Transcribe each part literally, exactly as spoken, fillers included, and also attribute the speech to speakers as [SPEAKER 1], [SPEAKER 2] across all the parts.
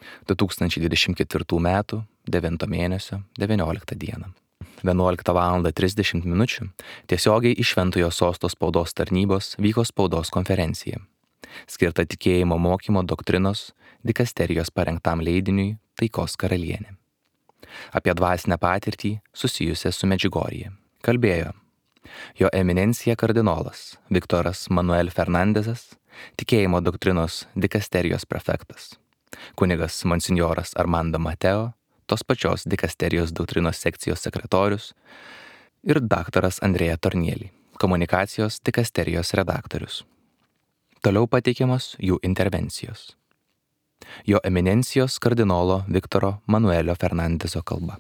[SPEAKER 1] du tūkstančiai dvidešimt ketvirtų metų devinto mėnesio devynioliktą dieną. vienuoliktą valandą trisdešimt minučių tiesiogiai iš Šventojo Sosto spaudos tarnybos vyko spaudos konferencija, skirta tikėjimo mokymo doktrinos dikasterijos parengtam leidiniui Taikos karalienė. Apie dvasinę patirtį susijusią su Medžiugorje kalbėjo jo eminencija kardinolas Viktoras Manuel Fernandezas, tikėjimo doktrinos dikasterijos prefektas, kunigas monsinjoras Armando Mateo, tos pačios dikasterijos doktrinos sekcijos sekretorius ir daktaras Andrėja Tornielį, komunikacijos dikasterijos redaktorius. Toliau pateikiamos jų intervencijos. Jo eminencijos kardinolo Viktoro Manuelio Fernandezo kalba.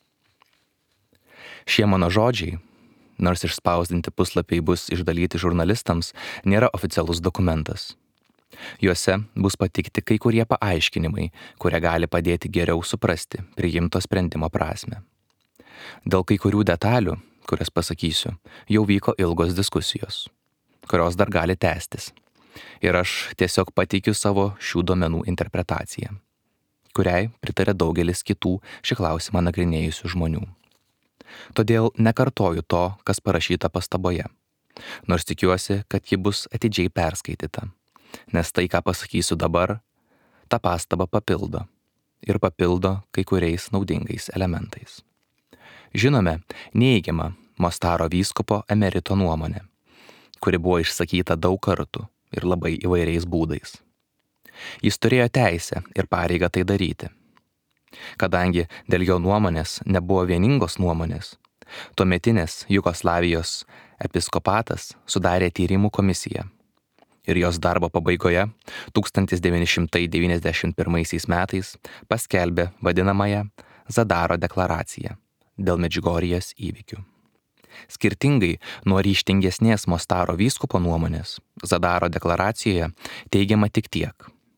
[SPEAKER 1] Šie mano žodžiai, nors išspausdinti puslapiai bus išdalyti žurnalistams, nėra oficialus dokumentas. Juose bus pateikti kai kurie paaiškinimai, kurie gali padėti geriau suprasti priimto sprendimo prasme. Dėl kai kurių detalių, kurias pasakysiu, jau vyko ilgos diskusijos, kurios dar gali tęstis. Ir aš tiesiog pateikiu savo šių duomenų interpretaciją, kuriai pritarė daugelis kitų šį klausimą nagrinėjusių žmonių. Todėl nekartoju to, kas parašyta pastaboje, nors tikiuosi, kad ji bus atidžiai perskaityta, nes tai, ką pasakysiu dabar, tą pastabą papildo ir papildo kai kuriais naudingais elementais. Žinome neigiamą Mostaro vyskupo emerito nuomonę, kuri buvo išsakyta daug kartų ir labai įvairiais būdais. Jis turėjo teisę ir pareigą tai daryti. Kadangi dėl jo nuomonės nebuvo vieningos nuomonės, tuometinės Jugoslavijos episkopatas sudarė tyrimų komisiją ir jos darbo pabaigoje tūkstantis devyni šimtai devyniasdešimt pirmaisiais metais paskelbė vadinamąją Zadaro deklaraciją dėl Medžiugorjės įvykių. Skirtingai nuo ryžtingesnės Mostaro vyskupo nuomonės, Zadaro deklaracijoje teigiama tik tiek.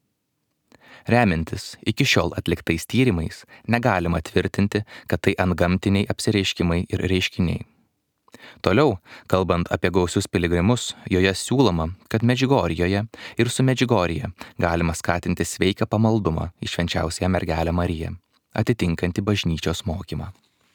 [SPEAKER 1] Remiantis iki šiol atliktais tyrimais, negalima tvirtinti, kad tai antgamtiniai apsireiškimai ir reiškiniai. Toliau, kalbant apie gausius piligrimus, joje siūloma, kad Medžiugorjoje ir su Medžiugorje galima skatinti sveiką pamaldumą į švenčiausiąją mergelę Mariją, atitinkantį bažnyčios mokymą.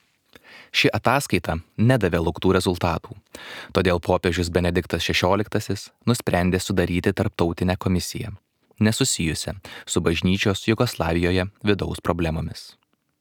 [SPEAKER 1] Ši ataskaita nedavė lauktų rezultatų, todėl popiežius Benediktas šešioliktasis nusprendė sudaryti tarptautinę komisiją, nesusijusią su bažnyčios Jugoslavijoje vidaus problemomis.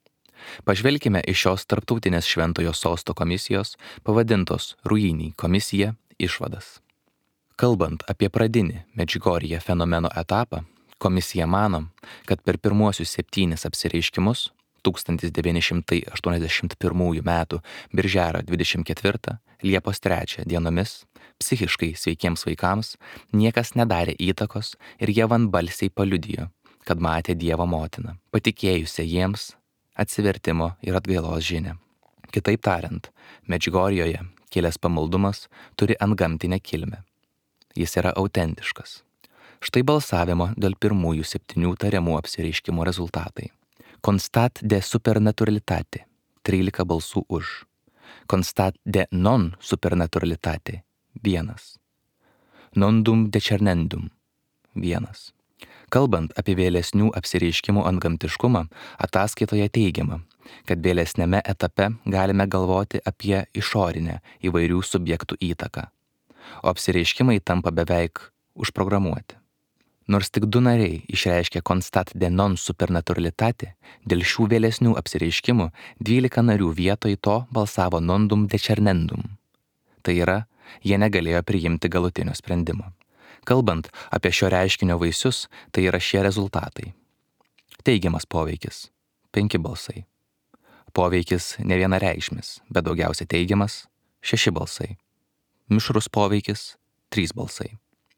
[SPEAKER 1] Pažvelkime į šios tarptautinės Šventojo Sosto komisijos pavadintos Ruini komisija išvadas. Kalbant apie pradinį Medžiugorje fenomeno etapą, komisija mano, kad per pirmuosius septynis apsireiškimus tūkstantis devyni šimtai aštuoniasdešimt pirmųjų metų birželio dvidešimt ketvirtą Liepos trečią dienomis psichiškai sveikiems vaikams niekas nedarė įtakos ir jie vienbalsiai paliudijo, kad matė Dievo motiną, patikėjusią jiems atsivertimo ir atgailos žinią. Kitaip tariant, Medžiugorjoje kilęs pamaldumas turi antgamtinę kilmę. Jis yra autentiškas. Štai balsavimo dėl pirmųjų septynių tariamų apsireiškimų rezultatai. Constat de supernaturalitate – trylika balsų už. Constat de non supernaturalitate – vienas. Nondum decernendum – vienas. Kalbant apie vėlesnių apsireiškimų antgamtiškumą, ataskaitoje teigiama, kad vėlesnėme etape galime galvoti apie išorinę įvairių subjektų įtaką, o apsireiškimai tampa beveik užprogramuoti. Nors tik du nariai išreiškė constat de non supernaturalitate, dėl šių vėlesnių apsireiškimų dvylika narių vietoj to balsavo nondum decernendum. Tai yra, jie negalėjo priimti galutinio sprendimo. Kalbant apie šio reiškinio vaisius, tai yra šie rezultatai. Teigiamas poveikis – penki balsai. Poveikis ne vienareikšmis, bet daugiausiai teigiamas – šeši balsai. Mišrus poveikis – trys balsai.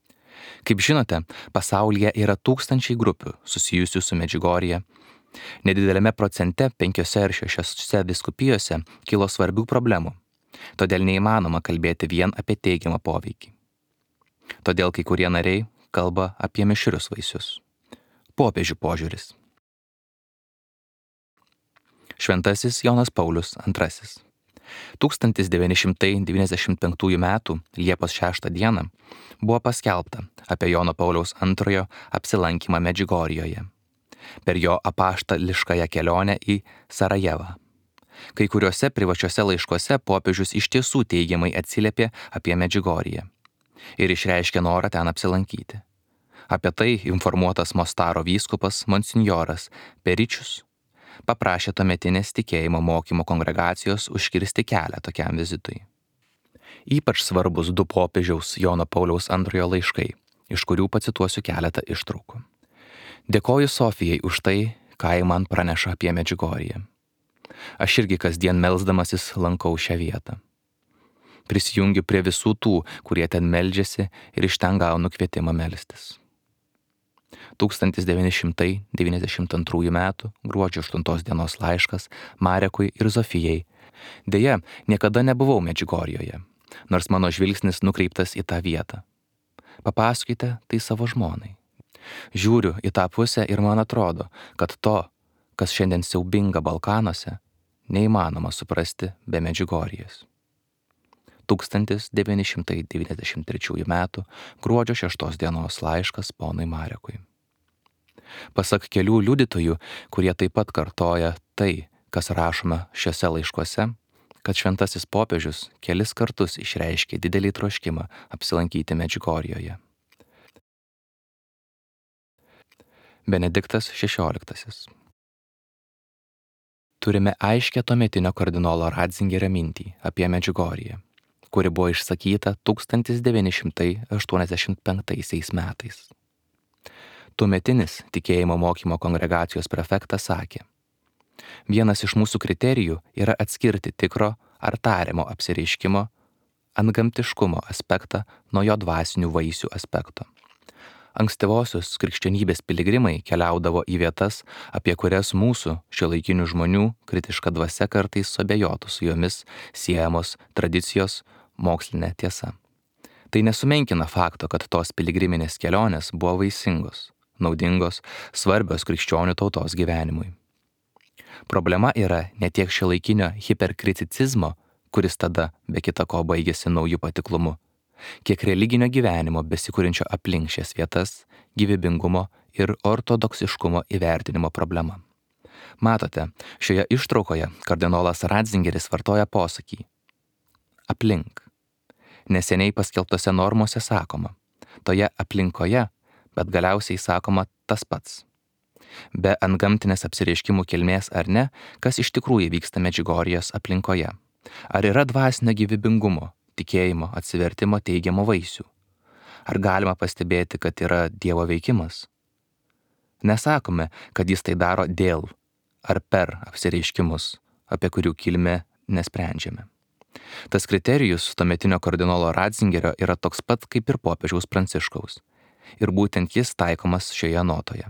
[SPEAKER 1] Kaip žinote, pasaulyje yra tūkstančiai grupių susijusių su Medžiugorje. Nedidelėme procente penkiose ar šešiose vyskupijose kilo svarbių problemų, todėl neįmanoma kalbėti vien apie teigiamą poveikį. Todėl kai kurie nariai kalba apie mišrius vaisius. Popiežių požiūris. Šventasis Jonas Paulius antrasis. tūkstantis devyni šimtai devyniasdešimt penktųjų metų Liepos šeštą dieną buvo paskelbta apie Jono Pauliaus antrojo apsilankymą Medžiugorjoje. per jo apaštališkąją kelionę į Sarajevą. Kai kuriuose privačiuose laiškuose popiežius iš tiesų teigiamai atsiliepė apie Medžiugorję ir išreiškė norą ten apsilankyti. Apie tai informuotas Mostaro vyskupas monsinjoras Peričius paprašė tuometinės tikėjimo mokymo kongregacijos užkirsti kelią tokiam vizitui. Ypač svarbus du popiežiaus Jono Pauliaus antrojo laiškai, iš kurių pacituosiu keletą ištraukų. Dėkoju Sofijai už tai, ką ji man praneša apie Medžiugorję. Aš irgi kasdien melsdamasis lankau šią vietą. Prisijungiu prie visų tų, kurie ten meldžiasi ir iš ten gaunu kvietimą melstis. tūkstantis devyni šimtai devyniasdešimt antrųjų metų gruodžio aštuntos dienos laiškas Marekui ir Zofijai. Deja, niekada nebuvau Medžiugorjoje, nors mano žvilgsnis nukreiptas į tą vietą. Papasakokite tai savo žmonai. Žiūriu į tą pusę ir man atrodo, kad to, kas šiandien siaubinga Balkanuose, neįmanoma suprasti be Medžiugorjės. tūkstantis devyni šimtai devyniasdešimt trečiųjų metų gruodžio šeštos dienos laiškas ponui Marekui. Pasak kelių liudytojų, kurie taip pat kartoja tai, kas rašoma šiuose laiškuose, kad šventasis popiežius kelis kartus išreiškė didelį troškimą apsilankyti Medžiugorjoje. Benediktas šešioliktasis. Turime aiškę tuometinio kardinolo Ratzingerio mintį apie Medžiugorję, kuri buvo išsakyta tūkstantis devyni šimtai aštuoniasdešimt penktaisiais metais. Tuometinis tikėjimo mokymo kongregacijos prefektas sakė: vienas iš mūsų kriterijų yra atskirti tikro ar tariamo apsireiškimo antgamtiškumo aspektą nuo jo dvasinių vaisių aspekto. Ankstyvosios krikščionybės piligrimai keliaudavo į vietas, apie kurias mūsų šiuolaikinių žmonių kritiška dvasia kartais suabejotų su jomis siejamos tradicijos mokslinė tiesa. Tai nesumenkina fakto, kad tos piligriminės kelionės buvo vaisingos, naudingos, svarbios krikščionių tautos gyvenimui. Problema yra ne tiek šiuolaikinio hiperkriticizmo, kuris tada be kita ko baigėsi naujų patiklumu, kiek religinio gyvenimo besikūrinčio aplink šias vietas, gyvybingumo ir ortodoksiškumo įvertinimo problema. Matote, šioje ištraukoje kardinolas Ratzingeris vartoja posakį aplink. Neseniai paskelbtose normose sakoma, toje aplinkoje, bet galiausiai sakoma tas pats. Be antgamtinės apsireiškimų kilmės ar ne, kas iš tikrųjų vyksta Medžiugorjės aplinkoje? Ar yra dvasinio gyvybingumo, tikėjimo, atsivertimo teigiamo vaisių? Ar galima pastebėti, kad yra Dievo veikimas? Nesakome, kad jis tai daro dėl ar per apsireiškimus, apie kurių kilmę nesprendžiame. Tas kriterijus tuometinio kardinolo Ratzingerio yra toks pat kaip ir popiežiaus Pranciškaus. Ir būtent jis taikomas šioje notoje.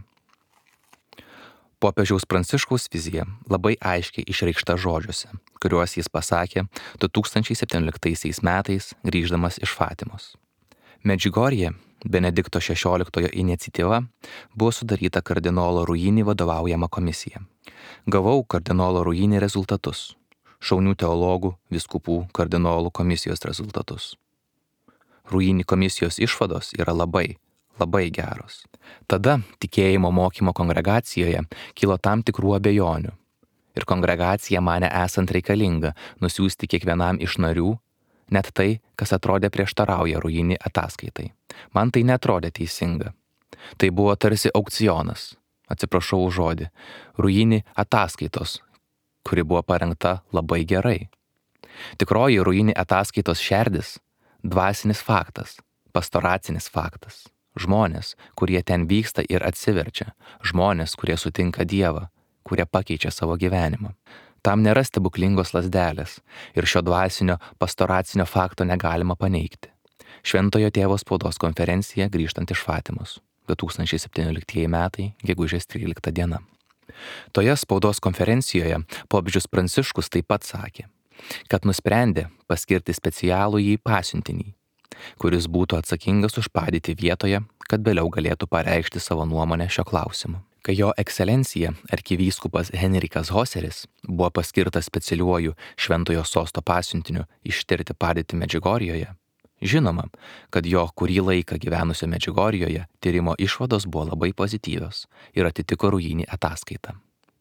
[SPEAKER 1] Popiežiaus Pranciškaus vizija labai aiškiai išreikšta žodžiuose, kuriuos jis pasakė du tūkstančiai septynioliktaisiais metais grįždamas iš Fatimos. Medžiugorjė, Benedikto šešioliktojo iniciatyva, buvo sudaryta kardinolo Ruini vadovaujama komisija. Gavau kardinolo Ruini rezultatus, šaunių teologų, vyskupų, kardinolų komisijos rezultatus. Ruini komisijos išvados yra labai, labai geros. Tada tikėjimo mokymo kongregacijoje kilo tam tikrų abejonių ir kongregacija manė esant reikalinga nusiųsti kiekvienam iš narių net tai, kas atrodė prieštarauja Ruini ataskaitai. Man tai netrodė teisinga. Tai buvo tarsi aukcionas, atsiprašau už žodį, Ruini ataskaitos, kuri buvo parengta labai gerai. Tikroji Ruini ataskaitos šerdis – dvasinis faktas, pastoracinis faktas. Žmonės, kurie ten vyksta ir atsiverčia, žmonės, kurie sutinka Dievą, kurie pakeičia savo gyvenimą. Tam nėra stebuklingos lazdelės ir šio dvasinio pastoracinio fakto negalima paneigti. Šventojo tėvo spaudos konferencija grįžtant iš Fatimos, du tūkstančiai septynioliktieji metai, gegužės trylikta diena. Toje spaudos konferencijoje popiežius Pranciškus taip pat sakė, kad nusprendė paskirti specialų jį pasiuntinį, kuris būtų atsakingas už padėtį vietoje, kad vėliau galėtų pareikšti savo nuomonę šio klausimu. Kai jo ekscelencija arkivyskupas Henrikas Hoseris buvo paskirtas specialiuoju šventojo sosto pasiuntiniu ištirti padėtį Medžiugorjoje, Žinoma, kad jo kurį laiką gyvenusio Medžiugorjoje tyrimo išvados buvo labai pozityvios ir atitiko Rujinį ataskaitą.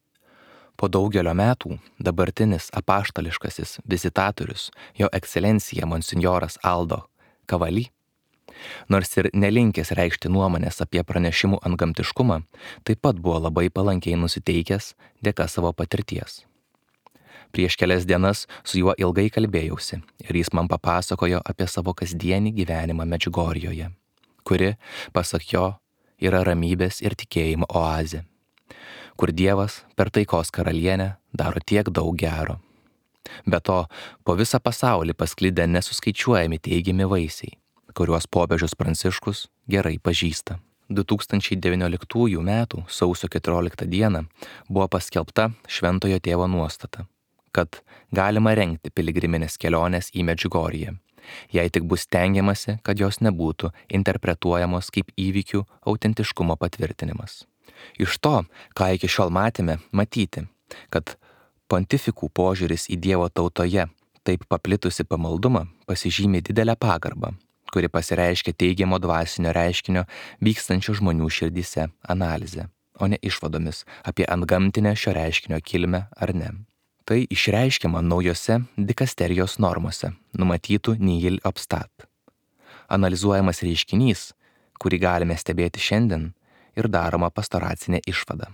[SPEAKER 1] Po daugelio metų dabartinis apaštališkasis vizitatorius, jo ekscelencija monsinjoras Aldo Cavalli, nors ir nelinkęs reikšti nuomonės apie pranešimų antgamtiškumą, taip pat buvo labai palankiai nusiteikęs dėka savo patirties. Prieš kelias dienas su juo ilgai kalbėjausi ir jis man papasakojo apie savo kasdienį gyvenimą Medžiugorjoje, kuri, pasak jo, yra ramybės ir tikėjimo oazė, kur Dievas per taikos karalienę daro tiek daug gero. Be to, po visą pasaulį pasklidę nesuskaičiuojami teigiami vaisiai, kuriuos popiežius Pranciškus gerai pažįsta. du tūkstančiai devynioliktųjų metų sausio keturioliktą dieną buvo paskelbta Šventojo tėvo nuostata, kad galima rengti piligriminės kelionės į Medžiugorję, jei tik bus stengiamasi, kad jos nebūtų interpretuojamos kaip įvykių autentiškumo patvirtinimas. Iš to, ką iki šiol matėme, matyti, kad pontifikų požiūris į Dievo tautoje taip paplitusi pamaldumą pasižymi didelę pagarbą, kuri pasireiškia teigiamo dvasinio reiškinio vykstančio žmonių širdyse analizę, o ne išvadomis apie antgamtinę šio reiškinio kilmę ar ne. Tai išreiškiama naujose dikasterijos normose, numatytų nihil obstat. Analizuojamas reiškinys, kurį galime stebėti šiandien, ir daroma pastoracinė išvada.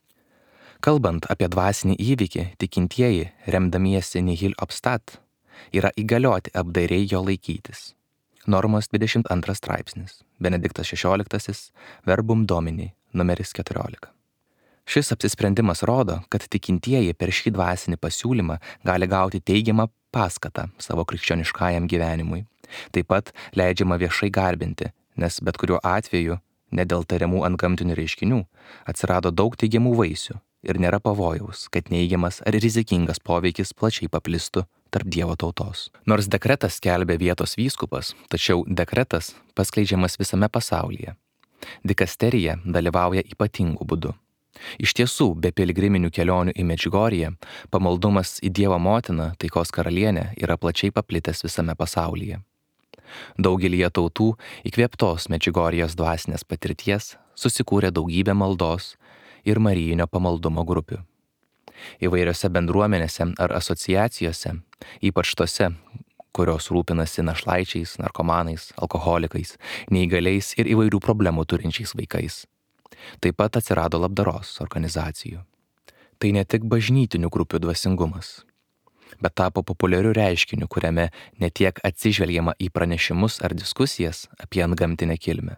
[SPEAKER 1] Kalbant apie dvasinį įvykį, tikintieji, remdamiesi nihil obstat, yra įgalioti apdairiai jo laikytis. Normos dvidešimt antras straipsnis, Benediktas šešioliktasis, Verbum Domini, numeris keturiolika. Šis apsisprendimas rodo, kad tikintieji per šį dvasinį pasiūlymą gali gauti teigiamą paskatą savo krikščioniškajam gyvenimui. Taip pat leidžiama viešai garbinti, nes bet kuriuo atveju, ne dėl tariamų antgamtinių reiškinių, atsirado daug teigiamų vaisių ir nėra pavojaus, kad neigiamas ar rizikingas poveikis plačiai paplistų tarp Dievo tautos. Nors dekretas skelbia vietos vyskupas, tačiau dekretas paskleidžiamas visame pasaulyje. Dikasterija dalyvauja ypatingu būdu. Iš tiesų, be piligriminių kelionių į Medžiugorję, pamaldumas į Dievo motiną, taikos karalienę, yra plačiai paplitęs visame pasaulyje. Daugelyje tautų įkvėptos Medžiugorjės dvasinės patirties susikūrė daugybė maldos ir marijinio pamaldumo grupių. Įvairiose bendruomenėse ar asociacijose, ypač tose, kurios rūpinasi našlaičiais, narkomanais, alkoholikais, neįgaliais ir įvairių problemų turinčiais vaikais. Taip pat atsirado labdaros organizacijų. Tai ne tik bažnytinių grupių dvasingumas, bet tapo populiariu reiškiniu, kuriame ne tiek atsižvelgiama į pranešimus ar diskusijas apie antgamtinę kilmę.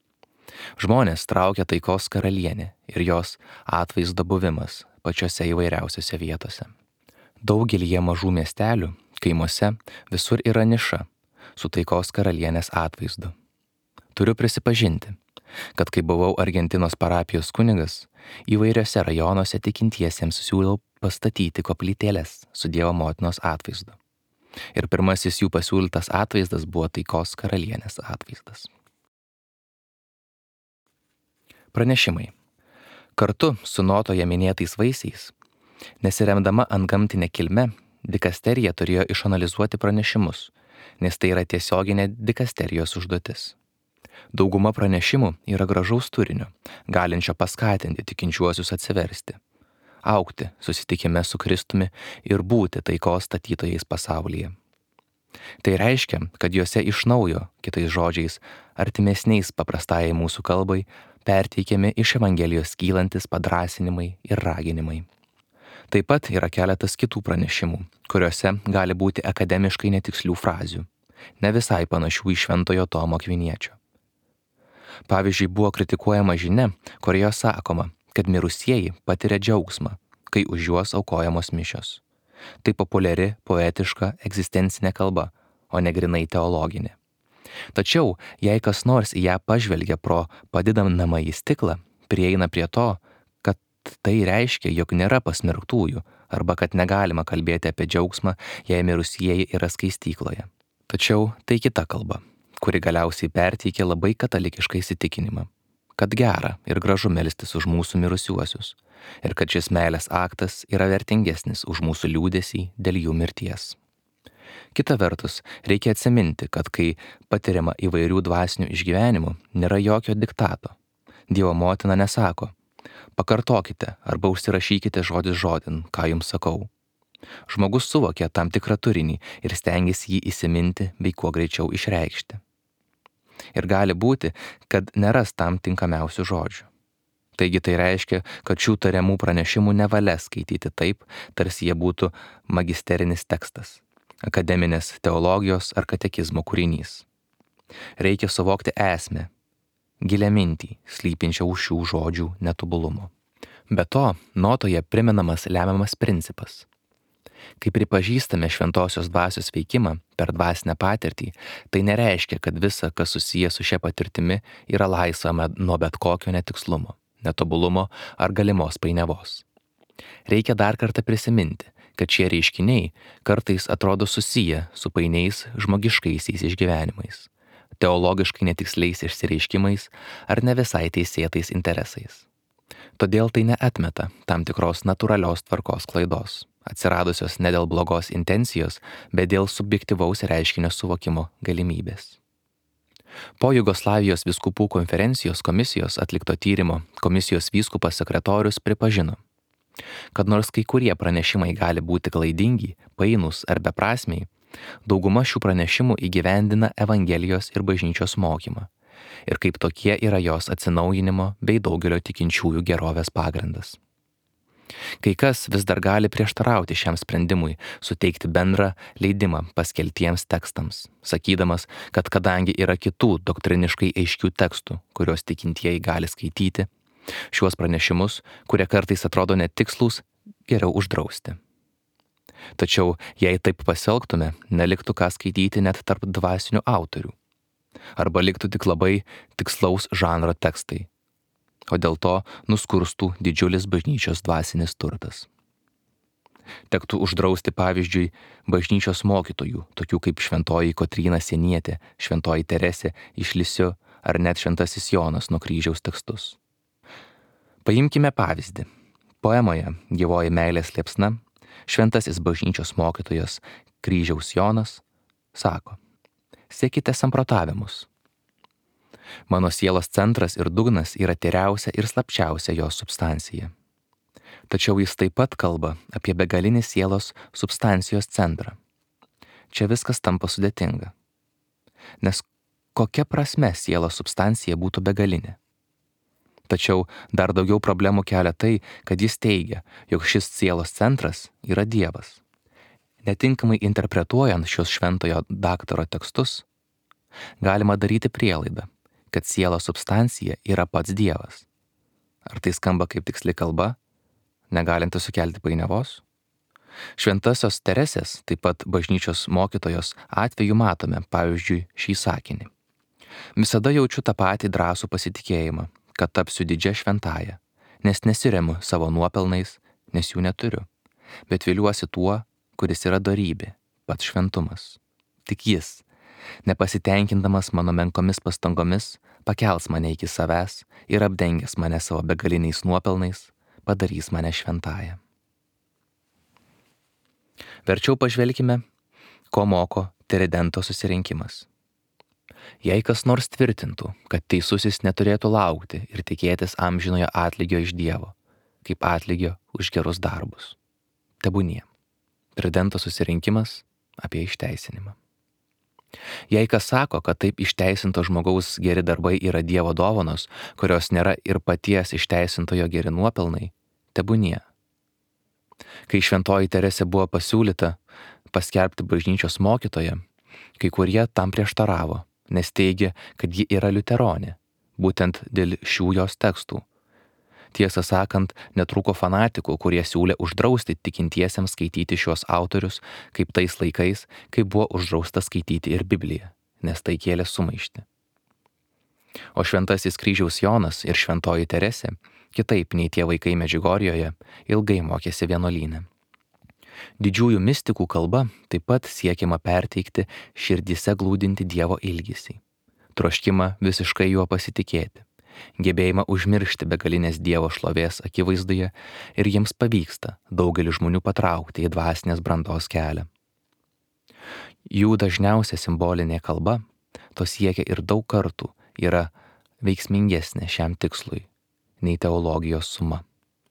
[SPEAKER 1] Žmonės traukia taikos karalienė ir jos atvaizdo buvimas pačiose įvairiausiose vietose. Daugelyje mažų miestelių, kaimuose visur yra niša su taikos karalienės atvaizdu. Turiu prisipažinti, kad kai buvau Argentinos parapijos kunigas, įvairiose rajonuose tikintiesiems siūliau pastatyti koplytėles su Dievo motinos atvaizdu. Ir pirmasis jų pasiūlytas atvaizdas buvo taikos karalienės atvaizdas. Pranešimai. Kartu su notoje minėtais vaisiais, nesiremdama antgamtinę kilmę, dikasterija turėjo išanalizuoti pranešimus, nes tai yra tiesioginė dikasterijos užduotis. Dauguma pranešimų yra gražaus turinio, galinčio paskatinti tikinčiuosius atsiversti, augti susitikime su Kristumi ir būti taikos statytojais pasaulyje. Tai reiškia, kad juose iš naujo, kitais žodžiais, artimesniais paprastajai mūsų kalbai, perteikiami iš Evangelijos kylantis padrąsinimai ir raginimai. Taip pat yra keletas kitų pranešimų, kuriuose gali būti akademiškai netikslių frazių, ne visai panašių į Šventojo Tomo Akviniečio. Pavyzdžiui, buvo kritikuojama žinia, kurioje sakoma, kad mirusieji patiria džiaugsmą, kai už juos aukojamos mišios. Tai populiari, poetiška, egzistencinė kalba, o ne grynai teologinė. Tačiau, jei kas nors į ją pažvelgia pro padidinamąjį stiklą, prieina prie to, kad tai reiškia, jog nėra pasmerktųjų, arba kad negalima kalbėti apie džiaugsmą, jei mirusieji yra skaistykloje. Tačiau tai kita kalba, kuri galiausiai perteikia labai katalikišką įsitikinimą, kad gera ir gražu melstis už mūsų mirusiuosius ir kad šis meilės aktas yra vertingesnis už mūsų liūdesį dėl jų mirties. Kita vertus, reikia atsiminti, kad kai patiriama įvairių dvasinių išgyvenimų, nėra jokio diktato. Dievo motina nesako: pakartokite arba užsirašykite žodis žodin, ką jums sakau. Žmogus suvokia tam tikrą turinį ir stengiasi jį įsiminti bei kuo greičiau išreikšti. Ir gali būti, kad neras tam tinkamiausių žodžių. Taigi tai reiškia, kad šių tariamų pranešimų nevalia skaityti taip, tarsi jie būtų magisterinis tekstas, akademinės teologijos ar katekizmo kūrinys. Reikia suvokti esmę, gilią mintį, slypinčią už šių žodžių netobulumo. Be to, notoje primenamas lemiamas principas. Kai pripažįstame šventosios dvasios veikimą per dvasinę patirtį, tai nereiškia, kad visa, kas susiję su šia patirtimi, yra laisva nuo bet kokio netikslumo, netobulumo ar galimos painiavos. Reikia dar kartą prisiminti, kad šie reiškiniai kartais atrodo susiję su painiais žmogiškaisiais išgyvenimais, teologiškai netiksliais išsireiškimais ar ne visai teisėtais interesais. Todėl tai neatmeta tam tikros natūralios tvarkos klaidos, atsiradusios ne dėl blogos intencijos, bet dėl subjektyvaus reiškinio suvokimo galimybės. Po Jugoslavijos vyskupų konferencijos komisijos atlikto tyrimo komisijos vyskupas sekretorius pripažino, kad nors kai kurie pranešimai gali būti klaidingi, painūs ar beprasmiai, dauguma šių pranešimų įgyvendina Evangelijos ir bažnyčios mokymą ir kaip tokie yra jos atsinaujinimo bei daugelio tikinčiųjų gerovės pagrindas. Kai kas vis dar gali prieštarauti šiam sprendimui suteikti bendrą leidimą paskeltiems tekstams, sakydamas, kad kadangi yra kitų doktriniškai aiškių tekstų, kuriuos tikintieji gali skaityti, šiuos pranešimus, kurie kartais atrodo netikslūs, geriau uždrausti. Tačiau jei taip pasielgtume, neliktų ką skaityti net tarp dvasinių autorių, arba liktų tik labai tikslaus žanro tekstai, o dėl to nuskurstų didžiulis bažnyčios dvasinis turtas. Tektų uždrausti, pavyzdžiui, bažnyčios mokytojų, tokių kaip šventoji Kotryna Sienietė, šventoji Teresė iš Lisieux ar net šventasis Jonas nuo kryžiaus tekstus. Paimkime pavyzdį. Poemoje Gyvoji meilės liepsna šventasis bažnyčios mokytojas kryžiaus Jonas sako: sekite samprotavimus. Mano sielos centras ir dugnas yra tyriausia ir slapčiausia jos substancija. Tačiau jis taip pat kalba apie begalinį sielos substancijos centrą. Čia viskas tampa sudėtinga. Nes kokia prasme sielos substancija būtų begalinė? Tačiau dar daugiau problemų kelia tai, kad jis teigia, jog šis sielos centras yra Dievas. Netinkamai interpretuojant šios šventojo daktaro tekstus, galima daryti prielaidą, kad sielos substancija yra pats Dievas. Ar tai skamba kaip tiksli kalba, negalinti sukelti painiavos? Šventosios Teresės, taip pat bažnyčios mokytojos atveju matome, pavyzdžiui, šį sakinį. Visada jaučiu tą patį drąsų pasitikėjimą, kad tapsiu didžia šventąja, nes nesiremiu savo nuopelnais, nes jų neturiu, bet viliuosi tuo, kuris yra dorybė, pats šventumas. Tik jis, nepasitenkindamas mano menkomis pastangomis, pakels mane iki savęs ir apdengęs mane savo begaliniais nuopelnais, padarys mane šventąją. Verčiau pažvelkime, ko moko Tiridento susirinkimas. Jei kas nors tvirtintų, kad teisusis neturėtų laukti ir tikėtis amžinojo atlygio iš Dievo, kaip atlygio už gerus darbus, tebūnie. Tiridento susirinkimas apie išteisinimą. Jei kas sako, kad taip išteisinto žmogaus geri darbai yra Dievo dovanos, kurios nėra ir paties išteisintojo geri nuopelnai, tebūnie. Kai šventoji Teresė buvo pasiūlyta paskelbti bažnyčios mokytoją, kai kurie tam prieštaravo, nes teigė, kad ji yra liuteronė, būtent dėl šių jos tekstų. Tiesą sakant, netrūko fanatikų, kurie siūlė uždrausti tikintiesiems skaityti šios autorius, kaip tais laikais, kai buvo uždrausta skaityti ir Bibliją, nes tai kėlė sumaištį. O šventasis kryžiaus Jonas ir šventoji Teresė, kitaip nei tie vaikai Medžiugorjoje, ilgai mokėsi vienuolyne. Didžiųjų mistikų kalba taip pat siekiama perteikti širdyse glūdinti Dievo ilgesį, troškimą visiškai juo pasitikėti, gebėjimą užmiršti begalinės Dievo šlovės akivaizdoje ir jiems pavyksta daugelį žmonių patraukti į dvasinės brandos kelią. Jų dažniausia simbolinė kalba, to siekia ir daug kartų, yra veiksmingesnė šiam tikslui nei teologijos suma.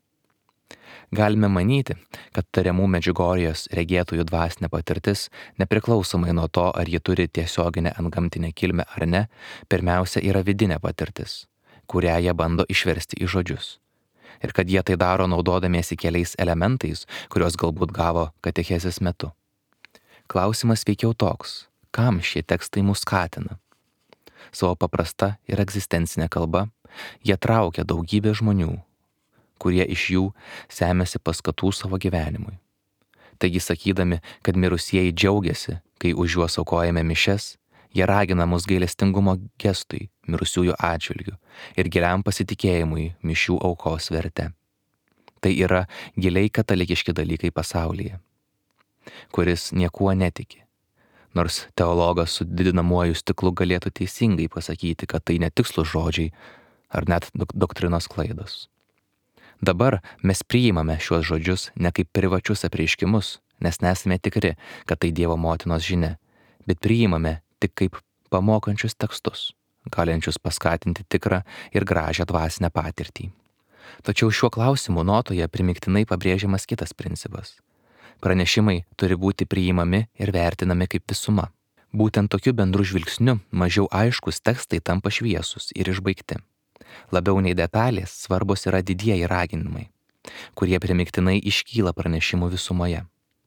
[SPEAKER 1] Galime manyti, kad tariamų Medžiugorjės regėtojų dvasinė patirtis, nepriklausomai nuo to, ar ji turi tiesioginę antgamtinę kilmę ar ne, pirmiausia yra vidinė patirtis, kurią jie bando išversti į žodžius. Ir kad jie tai daro naudodamiesi keliais elementais, kuriuos galbūt gavo katechezės metu. Klausimas veikiau toks, kam šie tekstai mus skatina? Savo paprasta ir egzistencinė kalba, jie traukia daugybę žmonių, kurie iš jų semiasi paskatų savo gyvenimui. Taigi sakydami, kad mirusieji džiaugiasi, kai už juos aukojame mišias, jie ragina mus gailestingumo gestui, mirusiųjų atžvilgių ir giliam pasitikėjimui mišių aukos verte. Tai yra giliai katalikiški dalykai pasaulyje, kuris niekuo netiki. Nors teologas su didinamuoju stiklu galėtų teisingai pasakyti, kad tai netikslūs žodžiai ar net doktrinos klaidos. Dabar mes priimame šiuos žodžius ne kaip privačius apreiškimus, nes nesame tikri, kad tai Dievo motinos žinia, bet priimame tik kaip pamokančius tekstus, galinčius paskatinti tikrą ir gražią dvasinę patirtį. Tačiau šiuo klausimu notoje primiktinai pabrėžiamas kitas principas. Pranešimai turi būti priimami ir vertinami kaip visuma. Būtent tokiu bendru žvilgsniu mažiau aiškus tekstai tampa šviesus ir išbaigti. Labiau nei detalės svarbus yra didieji raginimai, kurie primiktinai iškyla pranešimų visumoje.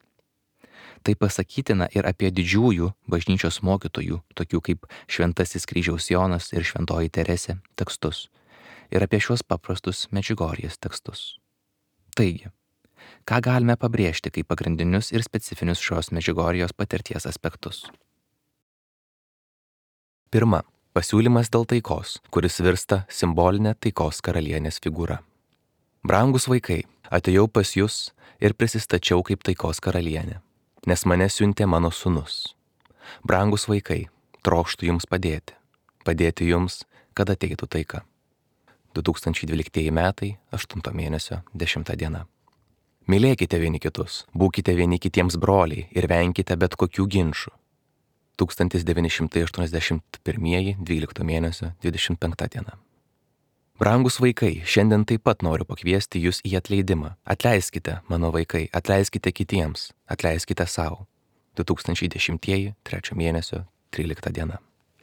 [SPEAKER 1] Tai pasakytina ir apie didžiųjų bažnyčios mokytojų, tokių kaip Šventasis Kryžiaus Jonas ir Šventoji Teresė tekstus, ir apie šiuos paprastus Medžiugorjės tekstus. Taigi, ką galime pabrėžti kaip pagrindinius ir specifinius šios Medžiugorjės patirties aspektus? Pirma. Pasiūlymas dėl taikos, kuris virsta simbolinė taikos karalienės figūra. Brangus vaikai, atėjau pas jūs ir prisistačiau kaip taikos karalienė, nes mane siuntė mano sūnus. Brangus vaikai, trokštu jums padėti, padėti jums, kad ateitų taika. du tūkstančiai dvyliktieji metai, aštunto mėnesio, dešimta diena. Mylėkite vieni kitus, būkite vieni kitiems broliai ir venkite bet kokių ginčų. tūkstantis devyni šimtai aštuoniasdešimt pirmieji, dvylikto mėnesio, dvidešimt penkta diena. Brangus vaikai, šiandien taip pat noriu pakviesti jūs į atleidimą. Atleiskite, mano vaikai, atleiskite kitiems, atleiskite savo. du tūkstančiai dešimtieji, trečio mėnesio, trylikta diena.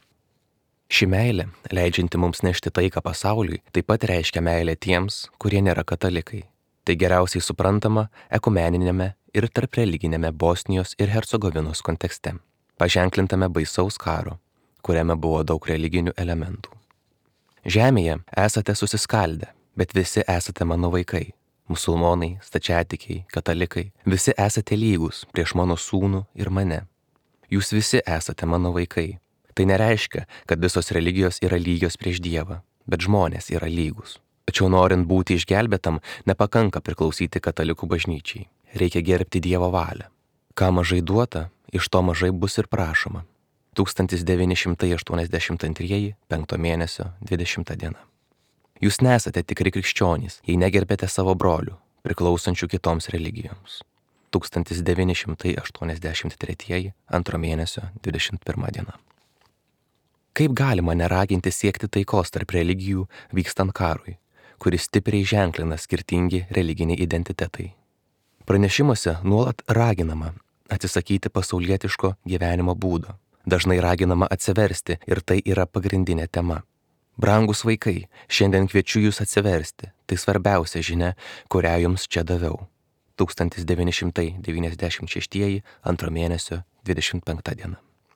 [SPEAKER 1] Ši meilė, leidžianti mums nešti taiką pasauliui, taip pat reiškia meilę tiems, kurie nėra katalikai. Tai geriausiai suprantama ekumeninėme ir tarpreliginėme Bosnijos ir Hercegovinos kontekste, paženklintame baisaus karo, kuriame buvo daug religinių elementų. Žemėje esate susiskaldę, bet visi esate mano vaikai. Musulmonai, stačiatikiai, katalikai, visi esate lygus prieš mano sūnų ir mane. Jūs visi esate mano vaikai. Tai nereiškia, kad visos religijos yra lygios prieš Dievą, bet žmonės yra lygus. Tačiau norint būti išgelbėtam, nepakanka priklausyti katalikų bažnyčiai. Reikia gerbti Dievo valią. Ką mažai duota, iš to mažai bus ir prašoma. tūkstantis devyni šimtai aštuoniasdešimt antrieji, penkto mėnesio, dvidešimta diena. Jūs nesate tikri krikščionys, jei negerbėte savo brolių, priklausančių kitoms religijoms. tūkstantis devyni šimtai aštuoniasdešimt tretieji, antro mėnesio, dvidešimt pirma diena. Kaip galima neraginti siekti taikos tarp religijų vykstant karui, kuris stipriai ženklina skirtingi religiniai identitetai? Pranešimuose nuolat raginama atsisakyti pasaulietiško gyvenimo būdo. Dažnai raginama atsiversti ir tai yra pagrindinė tema. Brangus vaikai, šiandien kviečiu jūs atsiversti. Tai svarbiausia žinia, kurią jums čia daviau. tūkstantis devyni šimtai devyniasdešimt šeštieji, antro mėnesio, dvidešimt penkta diena.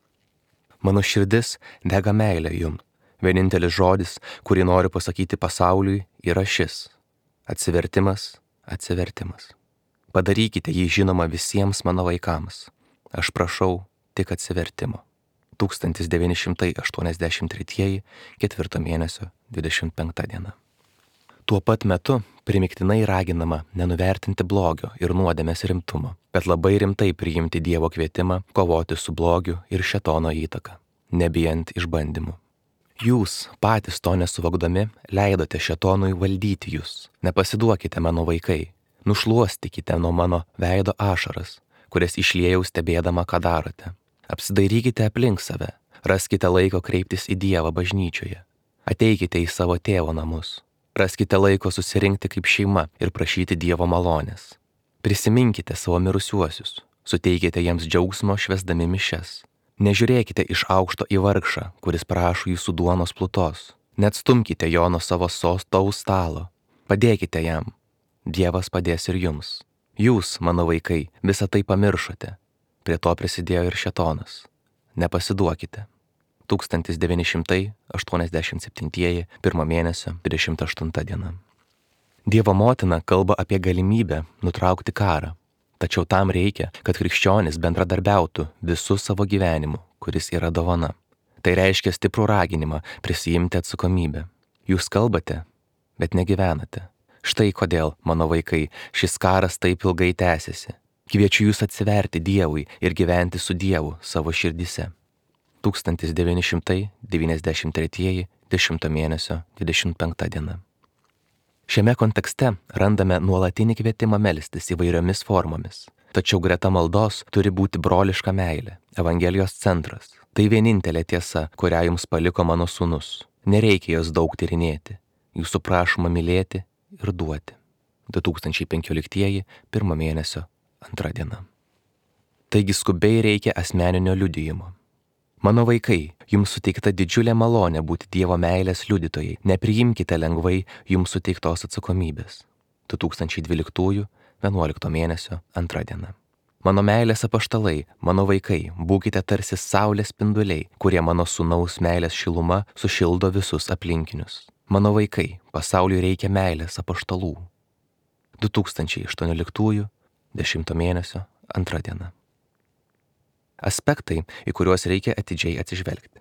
[SPEAKER 1] Mano širdis dega meilė jums. Vienintelis žodis, kurį noriu pasakyti pasauliui, yra šis. Atsivertimas, atsivertimas. Padarykite jį žinoma visiems mano vaikams. Aš prašau tik atsivertimo. tūkstantis devyni šimtai aštuoniasdešimt tretieji, ketvirto mėnesio, dvidešimt penkta diena. Tuo pat metu primiktinai raginama nenuvertinti blogio ir nuodėmės rimtumo, bet labai rimtai priimti Dievo kvietimą kovoti su blogiu ir šėtono įtaka, nebijant išbandymų. Jūs, patys to nesuvokdami, leidote šėtonui valdyti jūs. Nepasiduokite, mano vaikai, nušluostykite nuo mano veido ašaras, kurias išliejau stebėdama, ką darote. Apsidairykite aplink save, raskite laiko kreiptis į Dievą bažnyčioje. Ateikite į savo tėvo namus. Raskite laiko susirinkti kaip šeima ir prašyti Dievo malonės. Prisiminkite savo mirusiuosius, suteikite jiems džiaugsmo švęsdami mišias. Nežiūrėkite iš aukšto į vargšą, kuris prašo jūsų duonos plutos. Neatstumkite jo nuo savo sostaus stalo. Padėkite jam. Dievas padės ir jums. Jūs, mano vaikai, visą tai pamiršote. Prie to prisidėjo ir šėtonas. Nepasiduokite. tūkstantis devyni šimtai aštuoniasdešimt septintieji pirmo mėnesio dvidešimt aštunta diena. Dievo motina kalba apie galimybę nutraukti karą, tačiau tam reikia, kad krikščionis bendradarbiautų visų savo gyvenimu, kuris yra dovana. Tai reiškia stiprų raginimą prisijimti atsakomybę. Jūs kalbate, bet negyvenate. Štai kodėl, mano vaikai, šis karas taip ilgai tęsiasi. Kviečiu jūs atsiverti Dievui ir gyventi su Dievu savo širdise. tūkstantis devyni šimtai devyniasdešimt tretieji dešimto mėnesio dvidešimt penkta diena. Šiame kontekste randame nuolatinį kvietimą melstis įvairiomis formomis. Tačiau greta maldos turi būti broliška meilė, Evangelijos centras. Tai vienintelė tiesa, kurią jums paliko mano sūnus. Nereikia jos daug tyrinėti. Jūsų prašoma mylėti ir duoti. du tūkstančiai penkioliktieji pirmo mėnesio antra diena. Taigi skubiai reikia asmeninio liudijimo. Mano vaikai, jums suteikta didžiulė malonė būti Dievo meilės liudytojai. Nepriimkite lengvai jums suteiktos atsakomybės. du tūkstančiai dvyliktųjų vienuolikto mėnesio antra diena. Mano meilės apaštalai, mano vaikai, būkite tarsi saulės spinduliai, kurie mano sūnaus meilės šiluma sušildo visus aplinkinius. Mano vaikai, pasauliui reikia meilės apaštalų. du tūkstančiai aštuonioliktųjų dešimto mėnesio antra diena. Aspektai, į kuriuos reikia atidžiai atsižvelgti.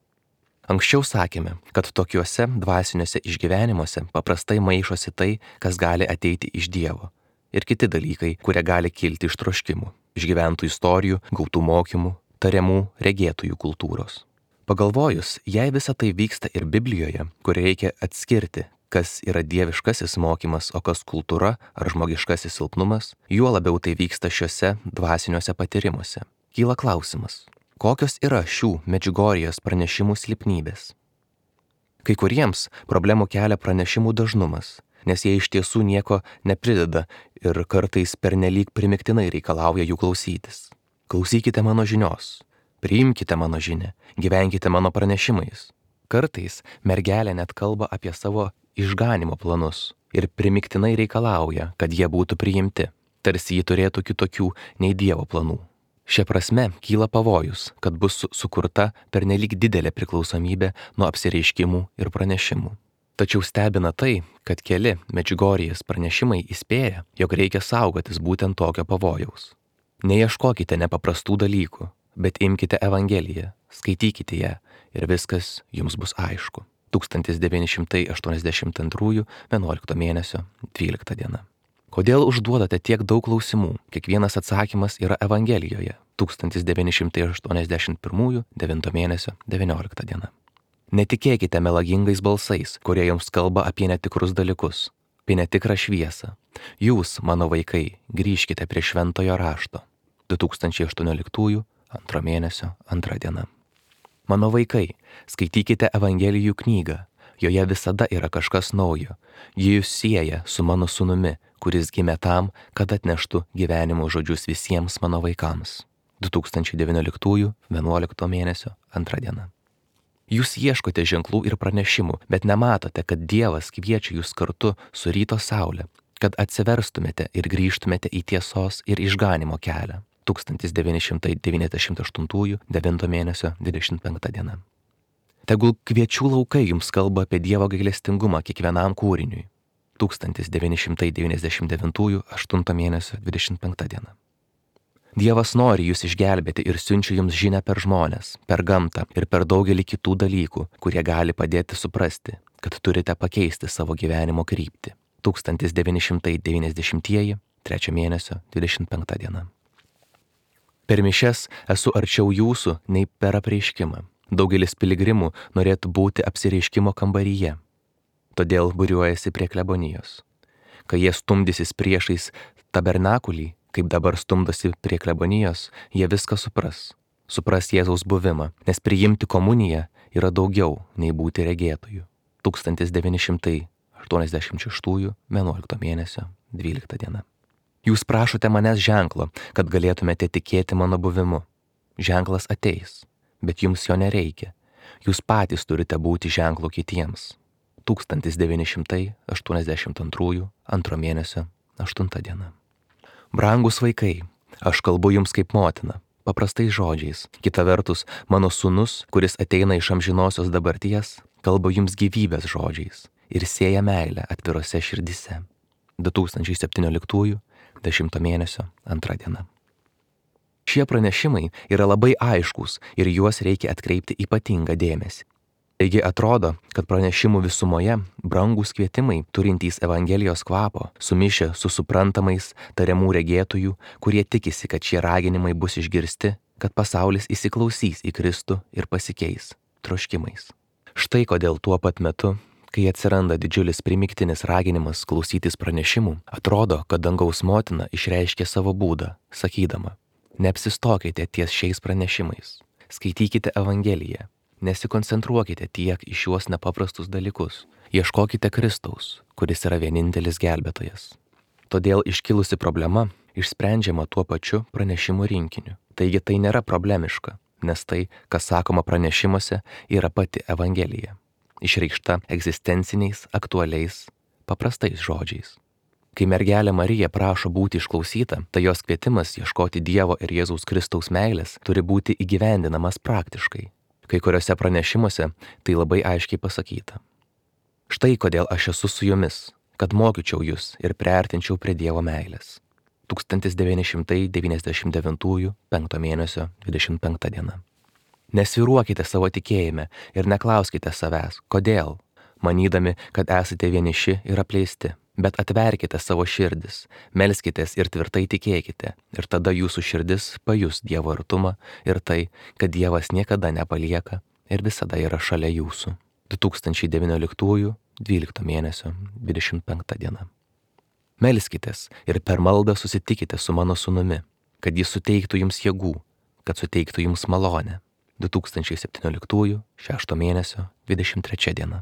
[SPEAKER 1] Anksčiau sakėme, kad tokiuose dvasiniuose išgyvenimuose paprastai maišosi tai, kas gali ateiti iš Dievo, ir kiti dalykai, kurie gali kilti iš troškimų, išgyventų istorijų, gautų mokymų, tariamų regėtųjų kultūros. Pagalvojus, jei visa tai vyksta ir Biblijoje, kur reikia atskirti, kas yra dieviškasis mokymas, o kas kultūra ar žmogiškasis silpnumas, juo labiau tai vyksta šiuose dvasiniuose patyrimuose. Kyla klausimas, kokios yra šių Medžiugorjės pranešimų silpnybės? Kai kuriems problemų kelia pranešimų dažnumas, nes jie iš tiesų nieko neprideda ir kartais pernelyg primiktinai reikalauja jų klausytis. Klausykite mano žinios, priimkite mano žinią, gyvenkite mano pranešimais. Kartais mergelė net kalba apie savo išganimo planus ir primiktinai reikalauja, kad jie būtų priimti, tarsi ji turėtų kitokių nei Dievo planų. Šia prasme kyla pavojus, kad bus sukurta pernelyg didelė priklausomybė nuo apsireiškimų ir pranešimų. Tačiau stebina tai, kad keli Medžiugorjės pranešimai įspėja, jog reikia saugotis būtent tokio pavojaus. Neieškokite nepaprastų dalykų, bet imkite Evangeliją, skaitykite ją ir viskas jums bus aišku. tūkstantis devyni šimtai aštuoniasdešimt antrųjų vienuolikto mėnesio dvylikta diena. Kodėl užduodate tiek daug klausimų? Kiekvienas atsakymas yra Evangelijoje. tūkstantis devyni šimtai aštuoniasdešimt pirmųjų devinto mėnesio devyniolikta diena. Netikėkite melagingais balsais, kurie jums kalba apie netikrus dalykus, apie netikrą šviesą. Jūs, mano vaikai, grįžkite prie šventojo rašto. du tūkstančiai aštuonioliktųjų antro mėnesio antra diena. Mano vaikai, skaitykite Evangelijų knygą. Joje visada yra kažkas naujo. Ji jūs sieja su mano sūnumi, kuris gimė tam, kad atneštų gyvenimo žodžius visiems mano vaikams. du tūkstančiai devynioliktųjų vienuolikto mėnesio antra diena. Jūs ieškote ženklų ir pranešimų, bet nematote, kad Dievas kviečia jūs kartu su ryto saulė, kad atsiverstumėte ir grįžtumėte į tiesos ir išganimo kelią. tūkstantis devyni šimtai devyniasdešimt aštuntųjų devinto mėnesio dvidešimt penkta diena. Tegul kviečių laukai jums kalba apie Dievo gailestingumą kiekvienam kūriniui. tūkstantis devyni šimtai devyniasdešimt devintųjų aštunto mėnesio dvidešimt penkta diena. Dievas nori jūs išgelbėti ir siunčia jums žinią per žmones, per gamtą ir per daugelį kitų dalykų, kurie gali padėti suprasti, kad turite pakeisti savo gyvenimo kryptį. tūkstantis devyni šimtai devyniasdešimtieji trečio mėnesio dvidešimt penkta diena. Per mišias esu arčiau jūsų nei per apreiškimą. Daugelis piligrimų norėtų būti apsireiškimo kambaryje. Todėl būriuojasi prie klebonijos. Kai jie stumdysis priešais tabernakulį, kaip dabar stumdosi prie klebonijos, jie viską supras. Supras Jėzaus buvimą, nes priimti komuniją yra daugiau nei būti regėtojų. tūkstantis devyni šimtai aštuoniasdešimt šeštųjų vienuolikto mėnesio dvylikta diena. Jūs prašote manęs ženklo, kad galėtumėte tikėti mano buvimu. Ženklas ateis, bet jums jo nereikia. Jūs patys turite būti ženklu kitiems. tūkstantis devyni šimtai aštuoniasdešimt antrųjų antro mėnesio aštunta diena. Brangus vaikai, aš kalbu jums kaip motina, paprastais žodžiais. Kita vertus, mano sūnus, kuris ateina iš amžinosios dabarties, kalba jums gyvybės žodžiais ir sėja meilę atvirose širdise. du tūkstančiai septynioliktųjų dešimto mėnesio antra diena. Šie pranešimai yra labai aiškūs ir juos reikia atkreipti ypatingą dėmesį. Taigi atrodo, kad pranešimų visumoje brangūs kvietimai turintys Evangelijos kvapo, sumišę su suprantamais tariamų regėtojų, kurie tikisi, kad šie raginimai bus išgirsti, kad pasaulis įsiklausys į Kristų ir pasikeis troškimais. Štai kodėl tuo pat metu, kai atsiranda didžiulis primiktinis raginimas klausytis pranešimų, atrodo, kad dangaus motina išreiškė savo būdą, sakydama: neapsistokite ties šiais pranešimais, skaitykite Evangeliją, nesikoncentruokite tiek į šiuos nepaprastus dalykus, ieškokite Kristaus, kuris yra vienintelis gelbėtojas. Todėl iškilusi problema išsprendžiama tuo pačiu pranešimų rinkiniu. Taigi tai nėra problemiška, nes tai, kas sakoma pranešimuose, yra pati Evangelija, išreikšta egzistenciniais, aktualiais, paprastais žodžiais. Kai mergelė Marija prašo būti išklausyta, tai jos kvietimas ieškoti Dievo ir Jėzaus Kristaus meilės turi būti įgyvendinamas praktiškai. Kai kuriuose pranešimuose tai labai aiškiai pasakyta. Štai kodėl aš esu su jumis, kad mokyčiau jūs ir priartinčiau prie Dievo meilės. tūkstantis devyni šimtai devyniasdešimt devintųjų penkto mėnesio dvidešimt penkta diena. Nesvyruokite savo tikėjime ir neklauskite savęs, kodėl, manydami, kad esate vieniši ir apleisti, bet atverkite savo širdis, melskitės ir tvirtai tikėkite, ir tada jūsų širdis pajus Dievo artumą ir tai, kad Dievas niekada nepalieka ir visada yra šalia jūsų. du tūkstančiai devynioliktųjų dvylikto mėnesio dvidešimt penkta diena. Melskitės ir per maldą susitikite su mano sūnumi, kad jis suteiktų jums jėgų, kad suteiktų jums malonę. du tūkstančiai septynioliktųjų šešto mėnesio dvidešimt trečia diena.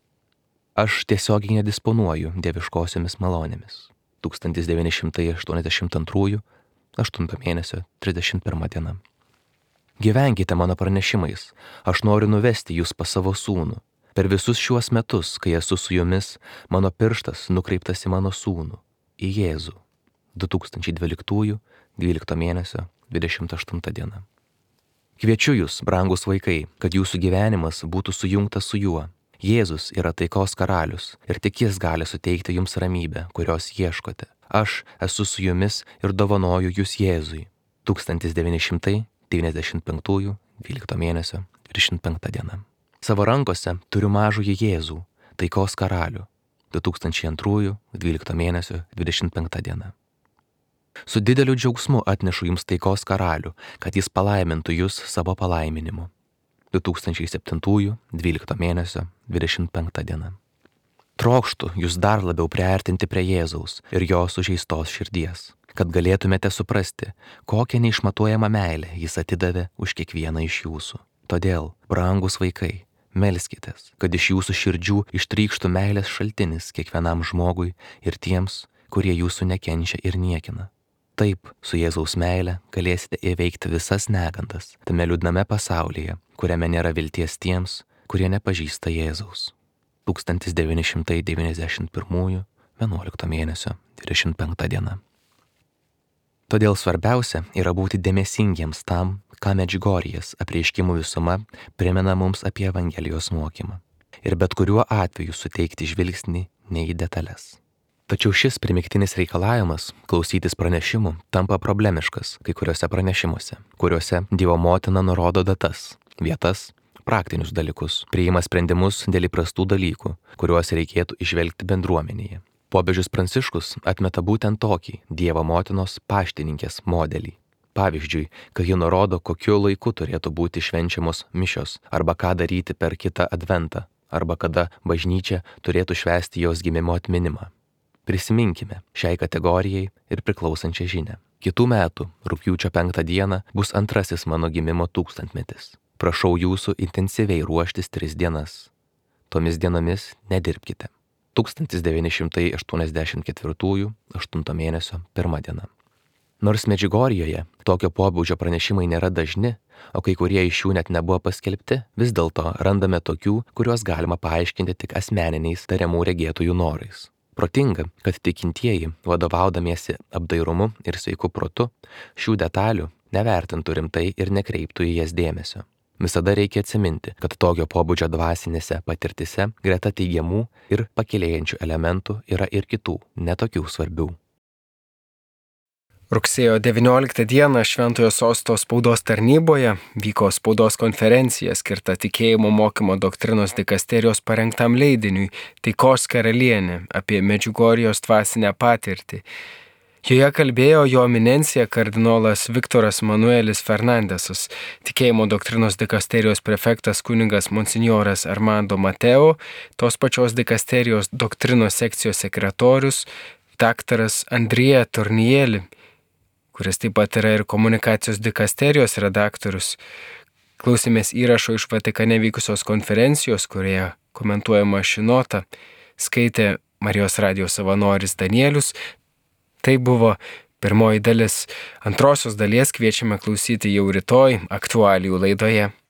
[SPEAKER 1] Aš tiesiogiai nedisponuoju dieviškosiomis malonėmis. tūkstantis devyni šimtai aštuoniasdešimt antrųjų aštunto mėnesio trisdešimt pirma diena. Gyvenkite mano pranešimais, aš noriu nuvesti jūs pas savo sūnų. Per visus šiuos metus, kai esu su jumis, mano pirštas nukreiptas į mano sūnų, į Jėzų. du tūkstančiai dvyliktųjų dvylikto mėnesio dvidešimt aštunta diena. Kviečiu jūs, brangus vaikai, kad jūsų gyvenimas būtų sujungtas su juo. Jėzus yra taikos karalius ir tik jis gali suteikti jums ramybę, kurios ieškote. Aš esu su jumis ir dovanoju jūs Jėzui. tūkstantis devyni šimtai devyniasdešimt penktųjų dvylikto mėnesio dvidešimt penkta diena. Savo rankose turiu mažųjį Jėzų, taikos karalių. du tūkstančiai antrųjų dvylikto mėnesio dvidešimt penkta diena. Su dideliu džiaugsmu atnešu jums taikos karalių, kad jis palaimintų jūs savo palaiminimu. du tūkstančiai septintųjų dvylikto mėnesio dvidešimt penkta diena. Trokštu jūs dar labiau priartinti prie Jėzaus ir jo sužeistos širdies, kad galėtumėte suprasti, kokią neišmatuojamą meilę jis atidavė už kiekvieną iš jūsų. Todėl, brangus vaikai, melskitės, kad iš jūsų širdžių ištrykštų meilės šaltinis kiekvienam žmogui ir tiems, kurie jūsų nekenčia ir niekina. Taip, su Jėzaus meile galėsite įveikti visas negandas tame liūdname pasaulyje, kuriame nėra vilties tiems, kurie nepažįsta Jėzaus. tūkstantis devyni šimtai devyniasdešimt pirmųjų vienuolikto mėnesio dvidešimt penkta diena. Todėl svarbiausia yra būti dėmesingiems tam, ką Medžiugorjės apreiškimų visuma primena mums apie Evangelijos mokymą. Ir bet kuriuo atveju suteikti žvilgsnį ne į detalės. Tačiau šis primiktinis reikalavimas klausytis pranešimų tampa problemiškas kai kuriuose pranešimuose, kuriuose Dievo motina nurodo datas, vietas, praktinius dalykus, priima sprendimus dėl įprastų dalykų, kuriuos reikėtų išvelgti bendruomenėje. Popiežius Pranciškus atmeta būtent tokį Dievo motinos paštininkės modelį. Pavyzdžiui, kai ji nurodo, kokiu laiku turėtų būti švenčiamos mišios, arba ką daryti per kitą adventą, arba kada bažnyčia turėtų švęsti jos gimimo atminimą. Prisiminkime šiai kategorijai ir priklausančią žinią. Kitų metų rugpjūčio penktą dieną bus antrasis mano gimimo tūkstantmetis. Prašau jūsų intensyviai ruoštis tris dienas. Tomis dienomis nedirbkite. tūkstantis devyni šimtai aštuoniasdešimt ketvirtųjų aštunto mėnesio pirma diena. Nors Medžiugorjėje tokio pobūdžio pranešimai nėra dažni, o kai kurie iš jų net nebuvo paskelbti, vis dėlto randame tokių, kuriuos galima paaiškinti tik asmeniniais tariamų regėtojų norais. Protinga, kad tikintieji, vadovaudamiesi apdairumu ir sveiku protu, šių detalių nevertintų rimtai ir nekreiptų į jas dėmesio. Visada reikia atsiminti, kad tokio pobūdžio dvasinėse patirtise greta teigiamų ir pakilėjančių elementų yra ir kitų, netokių svarbių.
[SPEAKER 2] Rugsėjo devynioliktą dieną Šventojo Sosto spaudos tarnyboje vyko spaudos konferencija skirta tikėjimo mokymo doktrinos dikasterijos parengtam leidiniui Taikos karalienė apie Medžiugorjės dvasinę patirtį. Joje kalbėjo jo eminencija kardinolas Viktoras Manuelis Fernandesas, tikėjimo doktrinos dikasterijos prefektas kunigas monsinjoras Armando Mateo, tos pačios dikasterijos doktrinos sekcijos sekretorius daktaras Andrija Tornieli, kuris taip pat yra ir komunikacijos dikasterijos redaktorius. Klausėmės įrašo iš Vatikane vykusios konferencijos, kurioje komentuojama ši nota, skaitė Marijos radijo savanoris Danielius. Tai buvo pirmoji dalis. Antrosios dalies kviečiame klausyti jau rytoj aktualijų laidoje.